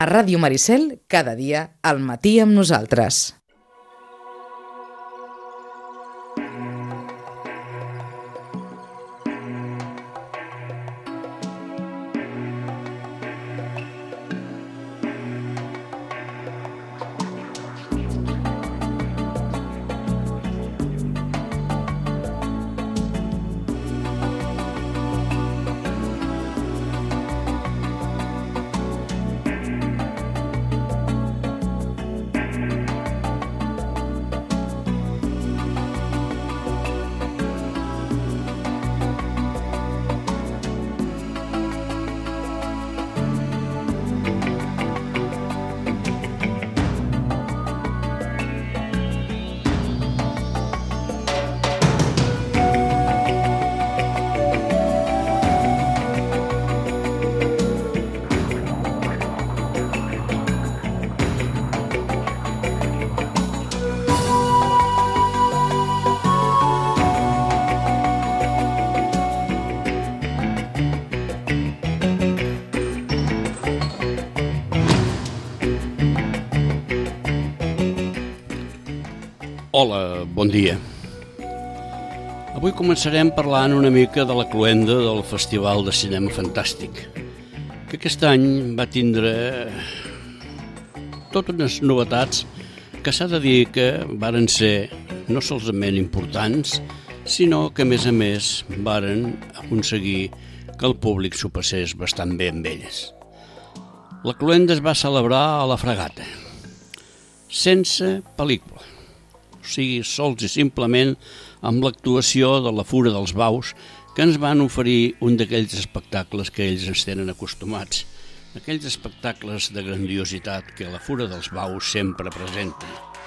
A Ràdio Maricel, cada dia, al matí amb nosaltres. Hola, bon dia. Avui començarem parlant una mica de la cloenda del Festival de Cinema Fantàstic, que aquest any va tindre totes unes novetats que s'ha de dir que varen ser no solament importants, sinó que a més varen aconseguir que el públic s'ho passés bastant bé amb elles. La cloenda es va celebrar a la Fragata, sense pel·lícula. O sigui, sols i simplement amb l'actuació de la Fura dels Baus, que ens van oferir un d'aquells espectacles que ells ens tenen acostumats, aquells espectacles de grandiositat que la Fura dels Baus sempre presenta.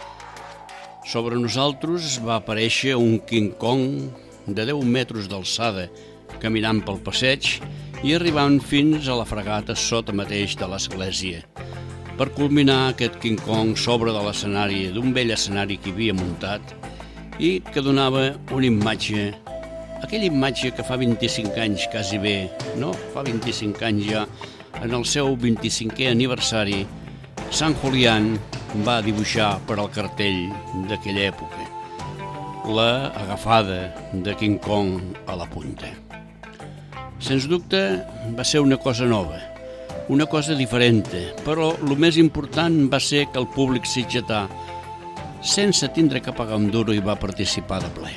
Sobre nosaltres va aparèixer un King Kong de 10 metres d'alçada caminant pel passeig i arribant fins a la Fragata sota mateix de l'església, per culminar aquest King Kong sobre de l'escenari, d'un vell escenari que havia muntat i que donava una imatge, aquella imatge que fa 25 anys quasi bé, no? Fa 25 anys ja, en el seu 25è aniversari, Sant Julián va dibuixar per al cartell d'aquella època la agafada de King Kong a la punta. Sens dubte va ser una cosa nova, una cosa diferent, però el més important va ser que el públic sitgetà, sense tindre que pagar un duro, hi va participar de ple.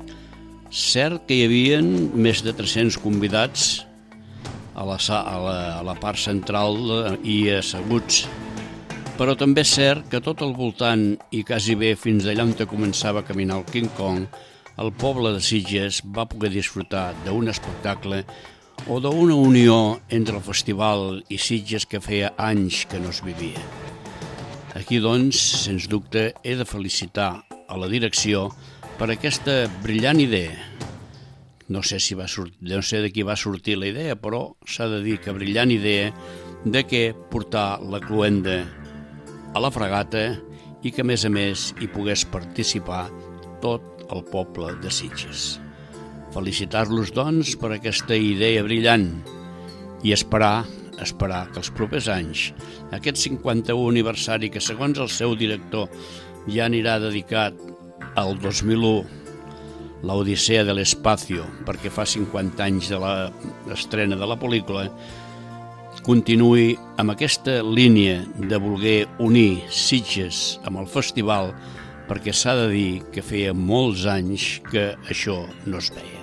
Cert que hi havia més de 300 convidats a la part central i asseguts, però també és cert que tot al voltant i quasi bé fins allà on començava a caminar el King Kong, el poble de Sitges va poder disfrutar d'un espectacle o d'una unió entre el festival i Sitges que feia anys que no es vivia. Aquí, doncs, sens dubte, he de felicitar a la direcció per aquesta brillant idea. No sé de qui va sortir la idea, però s'ha de dir que brillant idea de que portar la cloenda a la Fragata i que, a més, hi pogués participar tot el poble de Sitges. Felicitar-los, doncs, per aquesta idea brillant i esperar que els propers anys, aquest 51 aniversari que, segons el seu director, ja anirà dedicat al 2001, l'Odissea de l'Espacio, perquè fa 50 anys de l'estrena de la pel·lícula, continuï amb aquesta línia de voler unir Sitges amb el festival, perquè s'ha de dir que feia molts anys que això no es veia.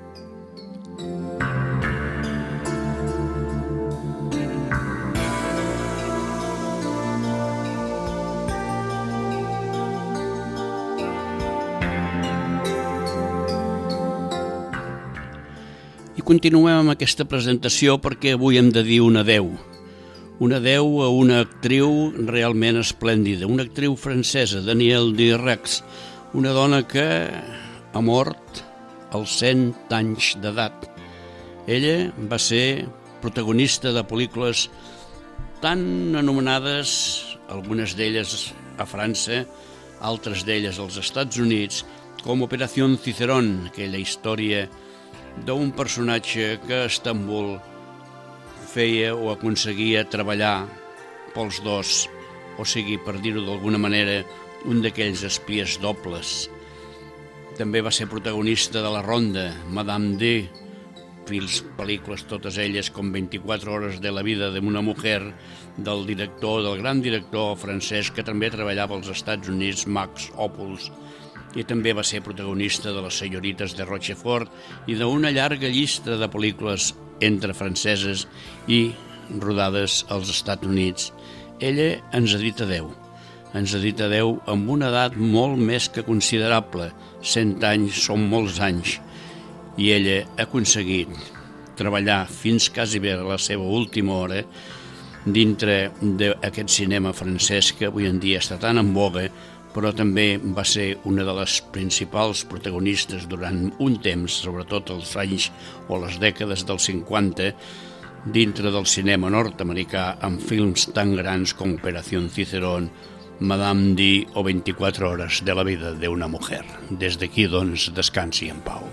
I continuem amb aquesta presentació perquè avui hem de dir un adeu a una actriu realment esplèndida, una actriu francesa, Danielle Dirac, una dona que ha mort als 100 anys d'edat. Ella va ser protagonista de pel·lícules tan anomenades, algunes d'elles a França, altres d'elles als Estats Units, com Operació Cicerón, aquella història d'un personatge que a Estambul feia o aconseguia treballar pels dos, o sigui, per dir-ho d'alguna manera, un d'aquells espies dobles. També va ser protagonista de La Ronda, Madame D, pel·lícules totes elles com 24 hores de la vida d'una mujer, del gran director francès que també treballava als Estats Units, Max Ophuls, i també va ser protagonista de Les senyorites de Rochefort i d'una llarga llista de pel·lícules entre franceses i rodades als Estats Units. Ella ens ha dit adeu. Ens ha dit adeu amb una edat molt més que considerable. 100 anys són molts anys. I ella ha aconseguit treballar fins quasi bé a la seva última hora dintre d'aquest cinema francès que avui en dia està tan en voga, però també va ser una de les principals protagonistes durant un temps, sobretot els anys o les dècades dels 50, dintre del cinema nord-americà amb films tan grans com Operación Cicerón, Madame D o 24 hores de la vida d'una mujer. Des d'aquí, doncs, descansi en pau.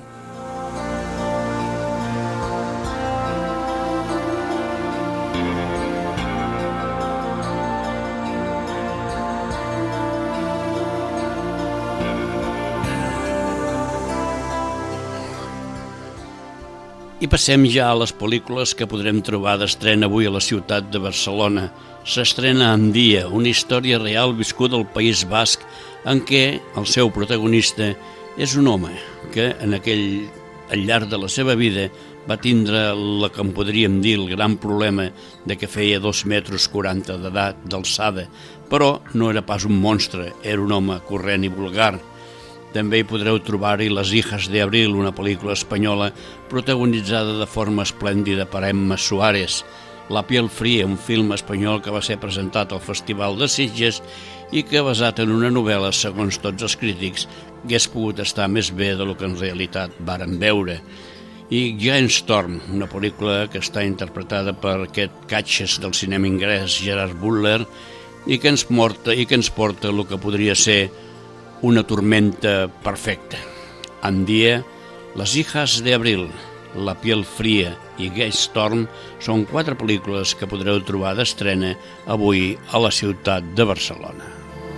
I passem ja a les pel·lícules que podrem trobar d'estrena avui a la ciutat de Barcelona. S'estrena Andia, una història real viscuda al País Basc en què el seu protagonista és un home que al llarg de la seva vida va tindre el que en podríem dir el gran problema de que feia 2,40 metres d'alçada, però no era pas un monstre, era un home corrent i vulgar. També hi podreu trobar-hi Les hijas de Abril, una pel·lícula espanyola protagonitzada de forma esplèndida per Emma Suárez. La piel fría, un film espanyol que va ser presentat al Festival de Sitges i que, basat en una novel·la, segons tots els crítics, hagués pogut estar més bé de lo que en realitat varen veure. I Giant Storm, una pel·lícula que està interpretada per aquest catxes del cinema inglès Gerard Butler i que ens porta el que podria ser una tormenta perfecta. Andia, Les hijas de Abril, La piel fría i Giant Storm són 4 pel·lícules que podreu trobar d'estrena avui a la ciutat de Barcelona.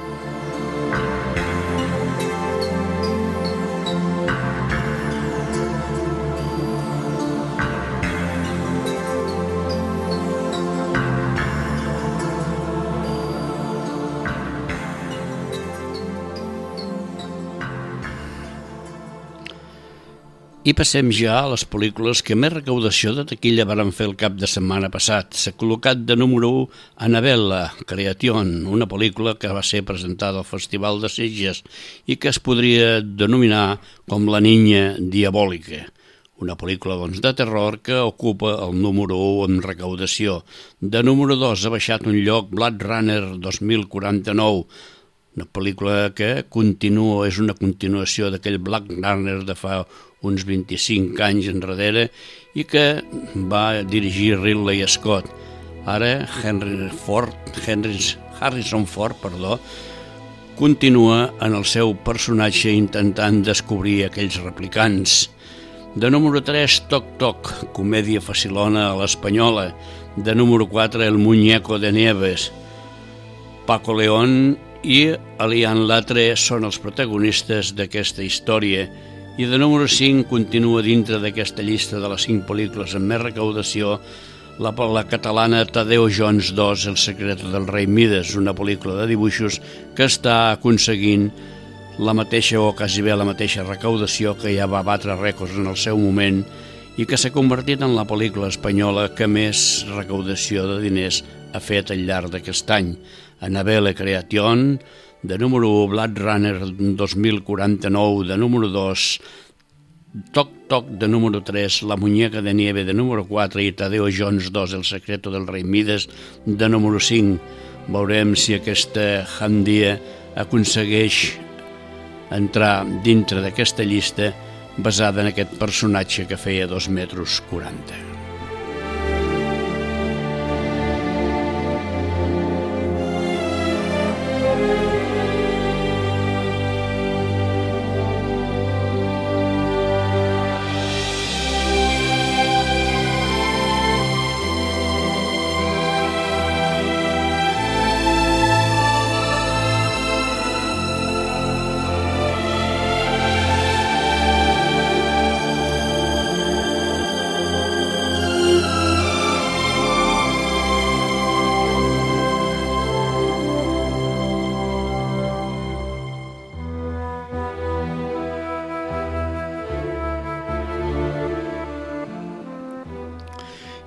I passem ja a les pel·lícules que més recaudació de taquilla varen fer el cap de setmana passat. S'ha col·locat de número 1 Annabella, Creation, una pel·lícula que va ser presentada al Festival de Sitges i que es podria denominar com La niña diabòlica. Una pel·lícula de terror que ocupa el número 1 en recaudació. De número 2 ha baixat un lloc Blade Runner 2049, una pel·lícula que és una continuació d'aquell Blade Runner de fa uns 25 anys enrere i que va dirigir Ridley Scott. Ara Harrison Ford continua en el seu personatge intentant descobrir aquells replicants. De número 3, Toc Toc, comèdia facilona a l'espanyola. De número 4, El muñeco de Nieves. Paco León i Alian Latre són els protagonistes d'aquesta història. I de número 5 continua dintre d'aquesta llista de les 5 pel·lícules amb més recaudació la catalana Tadeo Jones 2, El secreto del rei Mides, una pel·lícula de dibuixos que està aconseguint la mateixa o quasi bé la mateixa recaudació que ja va batre rècords en el seu moment i que s'ha convertit en la pel·lícula espanyola que més recaudació de diners ha fet al llarg d'aquest any. Annabella Creation, de número 1, Blade Runner 2049, de número 2, Toc Toc, de número 3, La muñeca de nieve, de número 4, i Tadeo Jones 2, El secreto del rei Mides, de número 5. Veurem si aquesta Andia aconsegueix entrar dintre d'aquesta llista basada en aquest personatge que feia 2,40 metres.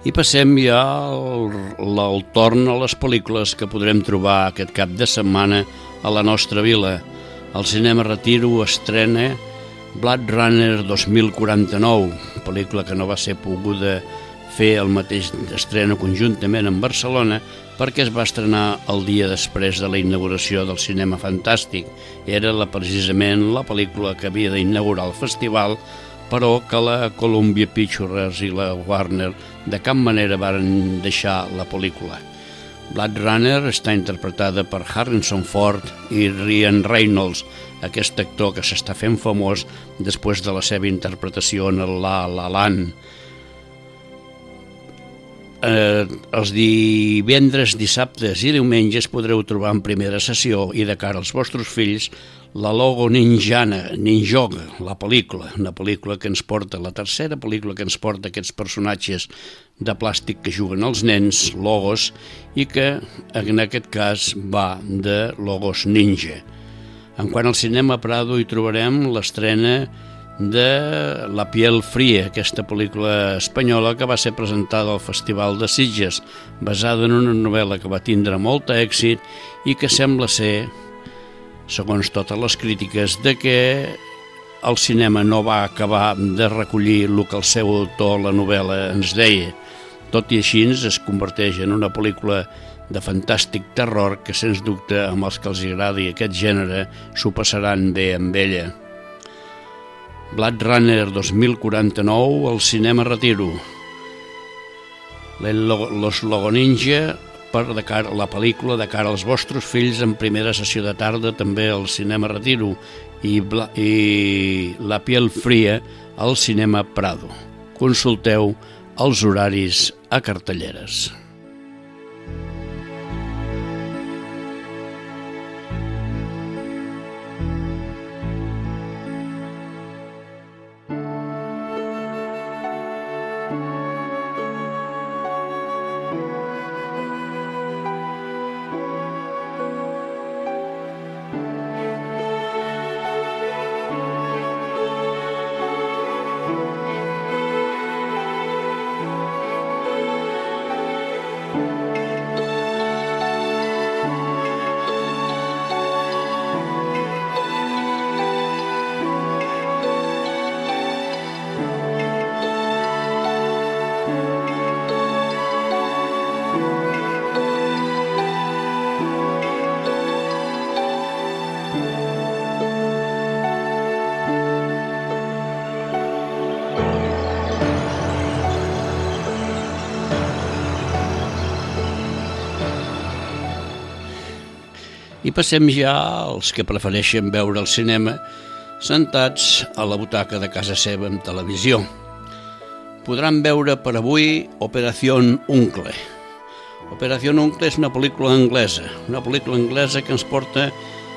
I passem ja al torn a les pel·lícules que podrem trobar aquest cap de setmana a la nostra vila. El Cinema Retiro estrena Blade Runner 2049, pel·lícula que no va ser poguda fer el mateix estrena conjuntament en Barcelona perquè es va estrenar el dia després de la inauguració del Cinema Fantàstic. Era precisament la pel·lícula que havia d'inaugurar el festival, però que la Columbia Pictures i la Warner de cap manera varen deixar la pel·lícula. Blade Runner està interpretada per Harrison Ford i Ryan Reynolds, aquest actor que s'està fent famós després de la seva interpretació en el La La Land. Els divendres, dissabtes i diumenges podreu trobar en primera sessió i de cara als vostres fills la Logo Ninjaga, la pel·lícula, una pel·lícula que ens porta, la tercera pel·lícula que ens porta aquests personatges de plàstic que juguen els nens, Logos, i que en aquest cas va de Logos Ninja. En quant al Cinema Prado hi trobarem l'estrena de La piel fría, aquesta pel·lícula espanyola que va ser presentada al Festival de Sitges, basada en una novel·la que va tindre molt èxit i que sembla ser, segons totes les crítiques, de que el cinema no va acabar de recollir el que el seu autor, la novel·la, ens deia. Tot i així es converteix en una pel·lícula de fantàstic terror que, sens dubte, amb els que els agradi aquest gènere, s'ho passaran bé amb ella. Blade Runner 2049, al Cinema Retiro. Los Logo Ninja, la pel·lícula de cara als vostres fills en primera sessió de tarda també al Cinema Retiro, i La piel fría al Cinema Prado. Consulteu els horaris a cartelleres. I passem ja als que prefereixen veure el cinema sentats a la butaca de casa seva amb televisió. Podran veure per avui Operación Uncle. Operación Uncle és una pel·lícula anglesa que ens porta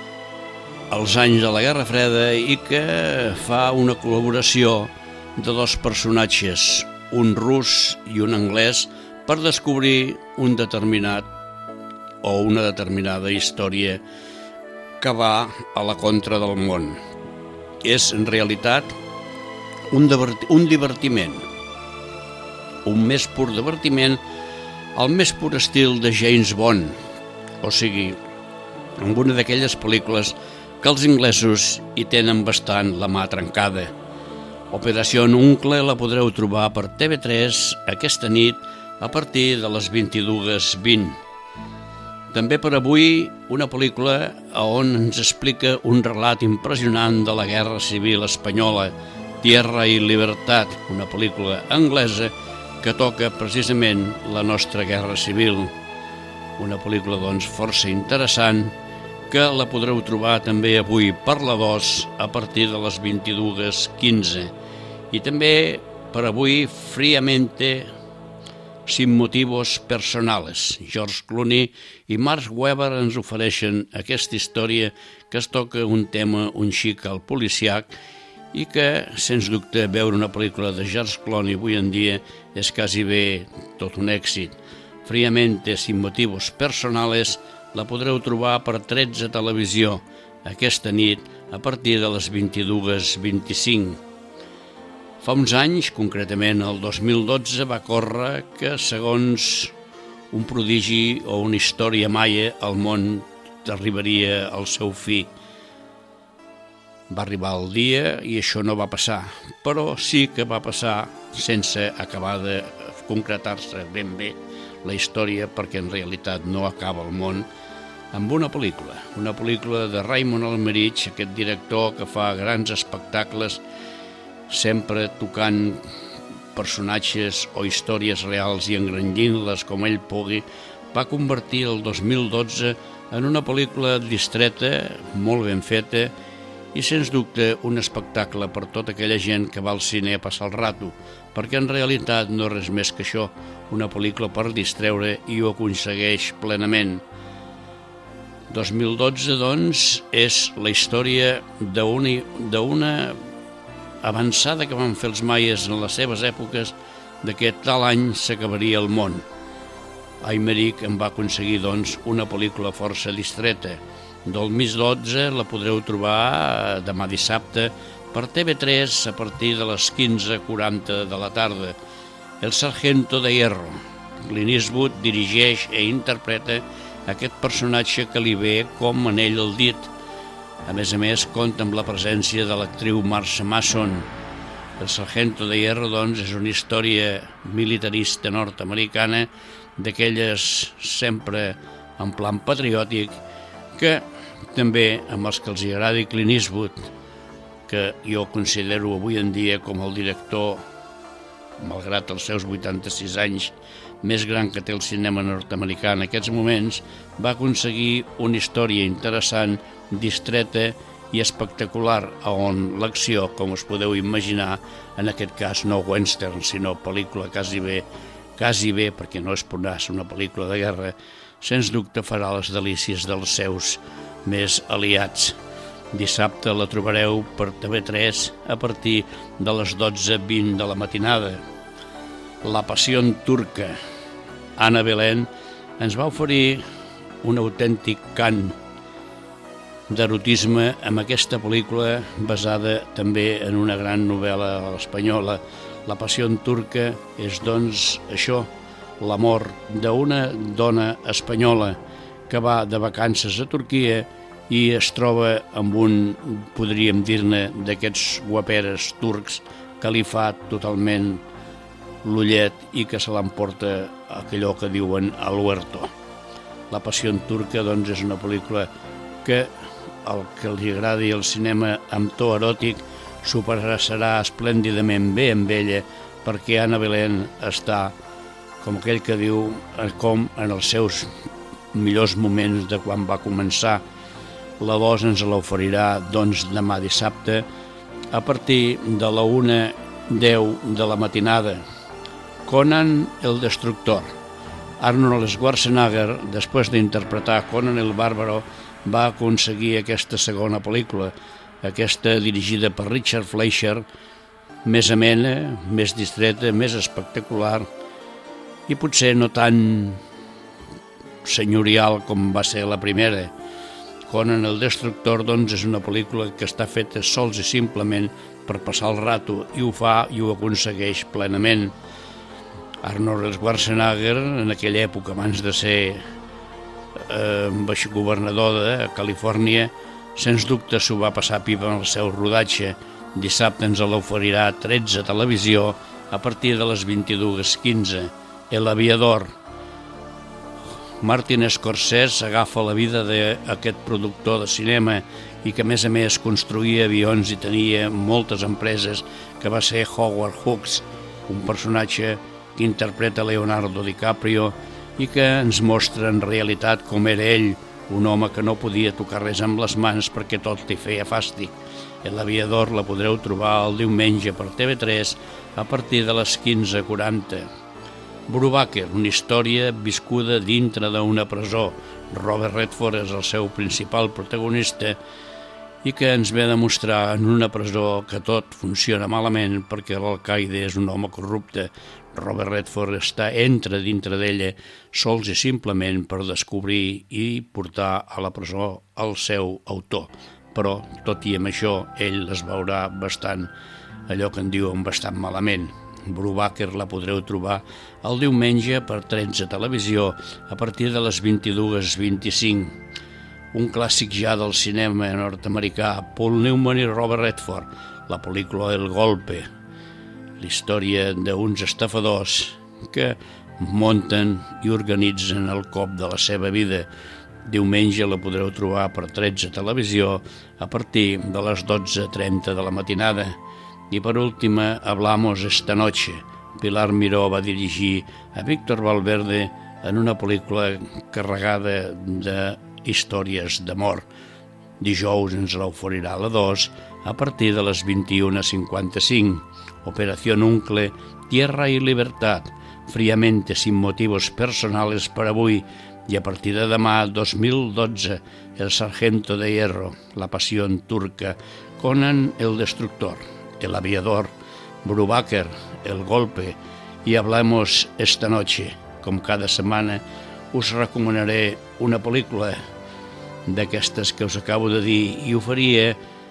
als anys de la Guerra Freda i que fa una col·laboració de dos personatges, un rus i un anglès, per descobrir un determinat o una determinada història que va a la contra del món. És, en realitat, un divertiment, un més pur divertiment, al més pur estil de James Bond, o sigui, amb una d'aquelles pel·lícules que els inglesos hi tenen bastant la mà trencada. Operació Uncle la podreu trobar per TV3 aquesta nit a partir de les 22:20. També per avui una pel·lícula on ens explica un relat impressionant de la Guerra Civil Espanyola, Tierra y Libertad, una pel·lícula anglesa que toca precisament la nostra Guerra Civil. Una pel·lícula, doncs, força interessant que la podreu trobar també avui per la 2 a partir de les 22:15. I també per avui Friamente sin motivos personales. George Clooney i Mark Webber ens ofereixen aquesta història que es toca un tema un xic al policiac i que, sens dubte, veure una pel·lícula de George Clooney avui en dia és quasi bé tot un èxit. Friamente sin motivos personales la podreu trobar per 13 Televisió aquesta nit a partir de les 22:25. Fa uns anys, concretament el 2012, va córrer que, segons un prodigi o una història maia, el món arribaria al seu fi. Va arribar el dia i això no va passar, però sí que va passar sense acabar de concretar-se ben bé la història, perquè en realitat no acaba el món amb una pel·lícula de Raymond Almerich, aquest director que fa grans espectacles sempre tocant personatges o històries reals i engrandint-les com ell pugui. Va convertir el 2012 en una pel·lícula distreta, molt ben feta, i sens dubte un espectacle per tota aquella gent que va al cine a passar el rato, perquè en realitat no és res més que això, una pel·lícula per distreure, i ho aconsegueix plenament. 2012, doncs, és la història d'una avançada que van fer els maies en les seves èpoques de que tal any s'acabaria el món. Aymerich en va aconseguir, doncs, una pel·lícula força distreta. 2012 la podreu trobar demà dissabte per TV3 a partir de les 15:40 de la tarda. El Sargento de Hierro. Clint Eastwood dirigeix i interpreta aquest personatge que li ve com anell al dit. A més, compta amb la presència de l'actriu Marsha Mason. El Sargento de Hierro, doncs, és una història militarista nord-americana, d'aquelles sempre en plan patriòtic, que també amb els que els agradi Clint Eastwood, que jo considero avui en dia com el director, malgrat els seus 86 anys, més gran que té el cinema nord-americà en aquests moments, va aconseguir una història interessant, distreta i espectacular, on l'acció, com us podeu imaginar, en aquest cas no western, sinó pel·lícula quasi bé, perquè no és ser una pel·lícula de guerra, sens dubte farà les delícies dels seus més aliats. Dissabte la trobareu per TV3 a partir de les 12:20 de la matinada. La passió turca. Anna Belén ens va oferir un autèntic cant d'erotisme amb aquesta pel·lícula basada també en una gran novel·la espanyola. La passió turca és, doncs, això, l'amor d'una dona espanyola que va de vacances a Turquia i es troba amb un, podríem dir-ne, d'aquests guaperes turcs que li fa totalment l'ullet i que se l'emporta allò que diuen al huerto. La passió turca, doncs, és una pel·lícula que el que li agradi el cinema amb to eròtic s'ho passarà esplèndidament bé amb ella, perquè Anna Belén està, com aquell que diu, com en els seus millors moments de quan va començar. La voz ens l'oferirà, doncs, demà dissabte a partir de la 1:10 de la matinada. Conan el Destructor. Arnold Schwarzenegger, després d'interpretar Conan el Bàrbaro, va aconseguir aquesta segona pel·lícula, aquesta dirigida per Richard Fleischer, més amena, més distreta, més espectacular i potser no tan senyorial com va ser la primera. Conan el Destructor, doncs, és una pel·lícula que està feta sols i simplement per passar el rato, i ho fa i ho aconsegueix plenament. Arnold Schwarzenegger, en aquella època, abans de ser governador de Califòrnia, sens dubte s'ho va passar pipa en el seu rodatge. Dissabte ens l'oferirà a 13 Televisió a partir de les 22:15. El Aviador. Martin Scorsese agafa la vida d'aquest productor de cinema i que, a més, construïa avions i tenia moltes empreses, que va ser Howard Hawks, un personatge que interpreta Leonardo DiCaprio i que ens mostra en realitat com era ell, un home que no podia tocar res amb les mans perquè tot li feia fàstic. L'Aviador la podreu trobar el diumenge per TV3 a partir de les 15:40. Brubaker, una història viscuda dintre d'una presó. Robert Redford és el seu principal protagonista i que ens ve a demostrar en una presó que tot funciona malament perquè l'alcaide és un home corrupte. Robert Redford entra dintre d'ella sols i simplement per descobrir i portar a la presó el seu autor. Però, tot i amb això, ell es veurà bastant allò que en diuen bastant malament. Brubaker la podreu trobar el diumenge per 13 Televisió a partir de les 22:25. Un clàssic ja del cinema nord-americà, Paul Newman i Robert Redford, la pel·lícula El Golpe, la història d'uns estafadors que munten i organitzen el cop de la seva vida. Diumenge la podreu trobar per 13 Televisió a partir de les 12:30 de la matinada. I per última, Hablamos esta noche. Pilar Miró va dirigir a Víctor Valverde en una pel·lícula carregada de històries d'amor. Dijous ens l'oferirà a la 2 a partir de les 21:55. Operación Uncle, Tierra y Libertad, fríamente sin motivos personales per avui, i a partir de demà, 2012, El Sargento de Hierro, La Pasión Turca, Conan el Destructor, El Aviador, Brubaker, El Golpe i Hablamos esta noche. Com cada setmana us recomanaré una pel·lícula d'aquestes que us acabo de dir i ho faria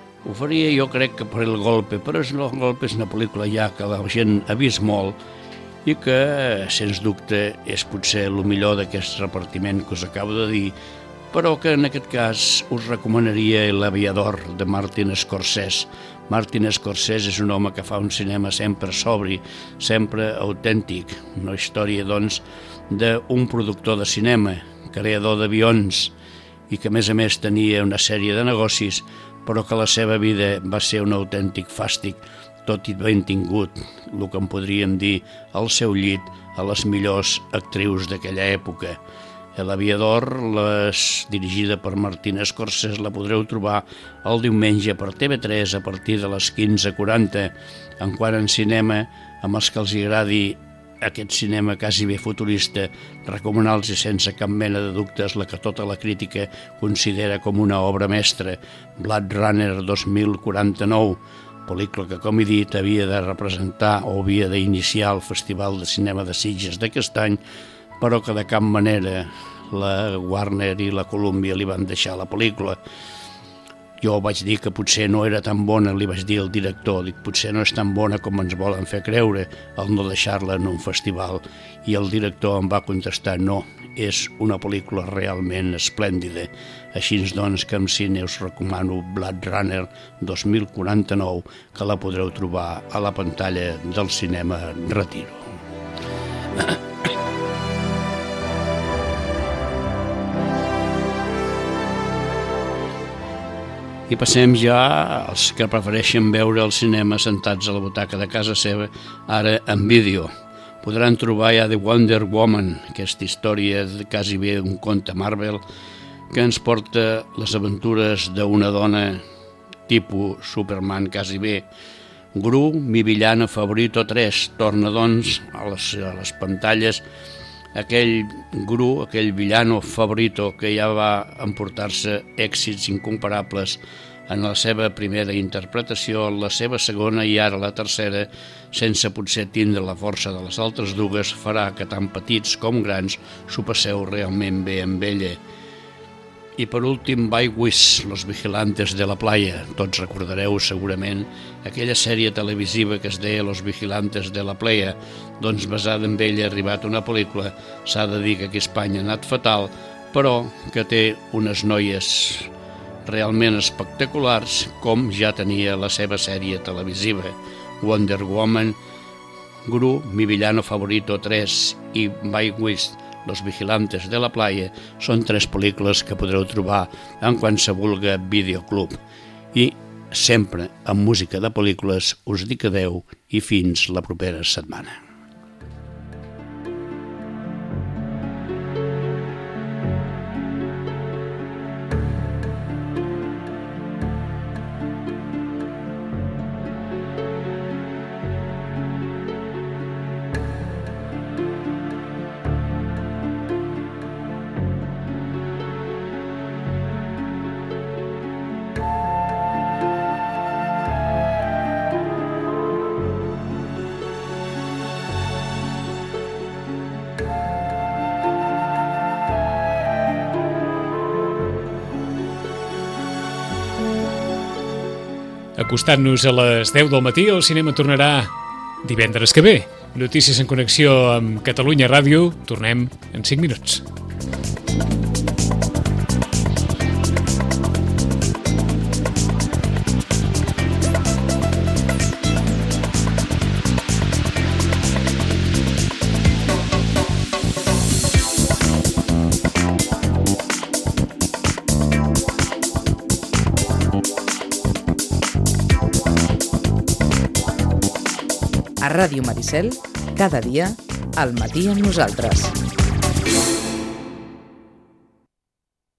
jo crec que per El Golpe, però El Golpe és una pel·lícula ja que la gent ha vist molt i que, sens dubte, és potser el millor d'aquest repartiment que us acabo de dir, però que en aquest cas us recomanaria L'Aviador de Martin Scorsese. Martin Scorsese és un home que fa un cinema sempre sobri, sempre autèntic, una història, doncs, d'un productor de cinema, creador d'avions, i que a més tenia una sèrie de negocis, però que la seva vida va ser un autèntic fàstic, tot i ben tingut, el que en podríem dir al seu llit a les millors actrius d'aquella època. L'Aviador, dirigida per Martin Scorsese, la podreu trobar el diumenge per TV3 a partir de les 15:40. En quant en cinema, amb els que els agradi aquest cinema quasi bé futurista, recomanar-los sense cap mena de dubtes la que tota la crítica considera com una obra mestra, Blade Runner 2049, pel·lícula que, com he dit, havia de representar o havia d'iniciar el Festival de Cinema de Sitges d'aquest any, però que de cap manera la Warner i la Columbia li van deixar la pel·lícula. Jo vaig dir que potser no era tan bona, li vaig dir al director, dic, potser no és tan bona com ens volen fer creure el no deixar-la en un festival, i el director em va contestar, no, és una pel·lícula realment esplèndida. Així doncs que en cine us recomano Blade Runner 2049, que la podreu trobar a la pantalla del cinema Retiro. I passem ja als que prefereixen veure el cinema sentats a la butaca de casa seva, ara en vídeo. Podran trobar ja The Wonder Woman, aquesta història de quasi bé un conte Marvel, que ens porta les aventures d'una dona tipus Superman quasi bé. Gru, mi villano favorito 3, torna doncs a les pantalles aquell Gru, aquell villano favorito que ja va emportar-se èxits incomparables en la seva primera interpretació, la seva segona i ara la tercera, sense potser tindre la força de les altres dues, farà que tant petits com grans s'ho passeu realment bé amb ella. I per últim, Baywish, Los Vigilantes de la Playa. Tots recordareu segurament aquella sèrie televisiva que es deia Los Vigilantes de la Playa, doncs basada en ella ha arribat una pel·lícula, s'ha de dir que aquí a Espanya ha anat fatal, però que té unes noies realment espectaculars, com ja tenia la seva sèrie televisiva. Wonder Woman, Gru, mi villano favorito 3 i Baywish, Los Vigilantes de la Playa són 3 pel·lícules que podreu trobar en qualsevol videoclub. I sempre amb música de pel·lícules us dic adeu i fins la propera setmana. acostant-nos a les 10 del matí. El cinema tornarà divendres que ve. Notícies en connexió amb Catalunya Ràdio. Tornem en 5 minuts. A Ràdio Maricel, cada dia, al matí amb nosaltres.